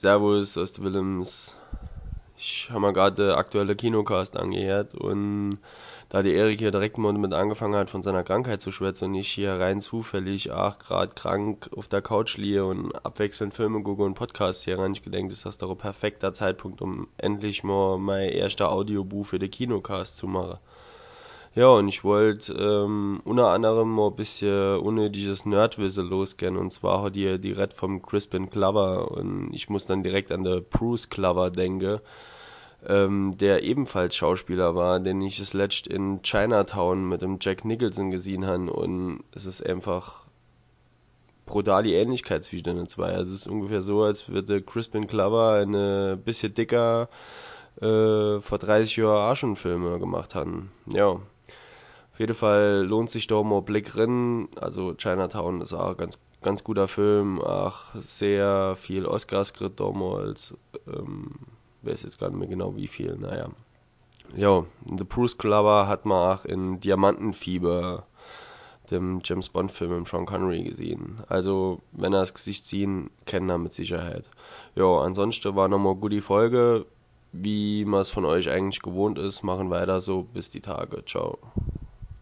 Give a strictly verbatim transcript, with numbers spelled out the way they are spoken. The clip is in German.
Servus aus der Willems. Ich habe mal gerade den aktuellen Kinocast angehört und da die Erik hier direkt mal mit angefangen hat, von seiner Krankheit zu schwätzen und ich hier rein zufällig, ach, gerade krank auf der Couch liege und abwechselnd Filme gucke und Podcasts hier rein, ich gedenkt, ist das doch ein perfekter Zeitpunkt, um endlich mal mein erster Audiobuch für den Kinocast zu machen. Ja, und ich wollte ähm, unter anderem mal ein bisschen unnötiges Nerdwissen losgehen. Und zwar hat die direkt vom Crispin Glover. Und ich muss dann direkt an den Bruce Glover denken, ähm, der ebenfalls Schauspieler war, den ich das letzt in Chinatown mit dem Jack Nicholson gesehen habe. Und es ist einfach brutal die Ähnlichkeit zwischen den zwei. Also es ist ungefähr so, als würde Crispin Glover eine bisschen dicker äh, vor dreißig Jahren auch schon Filme gemacht haben. Ja. Auf jeden Fall lohnt sich da mal ein Blick rein. Also Chinatown ist auch ein ganz, ganz guter Film. Auch sehr viel Oscars gekriegt damals. Ähm, weiß jetzt gar nicht mehr genau wie viel. Naja. Ja, The Bruce Glover hat man auch in Diamantenfieber, dem James Bond Film mit Sean Connery gesehen. Also, wenn er das Gesicht sehen, kennt er mit Sicherheit. Ja, ansonsten war nochmal eine gute Folge. Wie man es von euch eigentlich gewohnt ist, machen weiter so. Bis die Tage. Ciao.